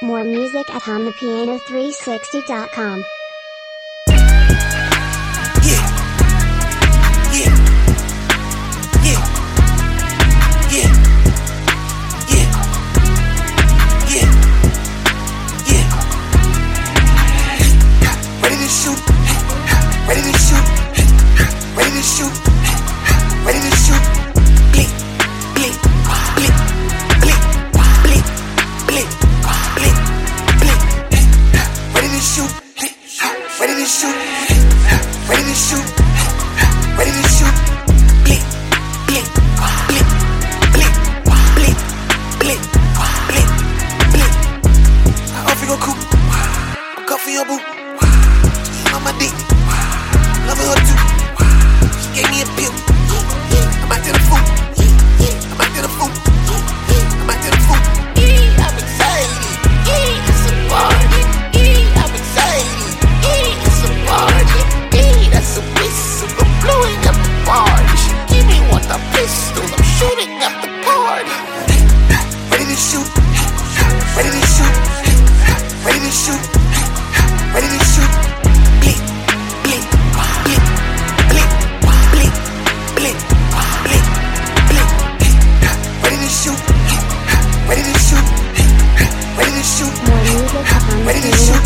More music at HumThePiano360.com. Ready to shoot, ready to shoot, ready to shoot, ready to shoot. Blick, blick, blick, blick, blick, blick, blick, blick. Ready to shoot, ready to shoot, ready to shoot, ready to shoot. Blick, blick, blick, blick, blick, blick, blick, blick. Off you go cool, I'm cuffing your boo. On my dick, loving her too. She gave me a pill. I'm out to the fool. I'm out to the fool. I'm out to the fool. I'm excited. It's a party. I'm excited. It's a party. That's a whistle. I'm blowing up the party. She give me one the pistol. I'm shooting up the party. Ready to shoot. Ready to shoot. Ready to shoot. Ready to shoot. Blick, blick, blick, blick, blick, blick, blick, blick. Ready to shoot, ready to shoot, ready to shoot, More music at ready to shoot.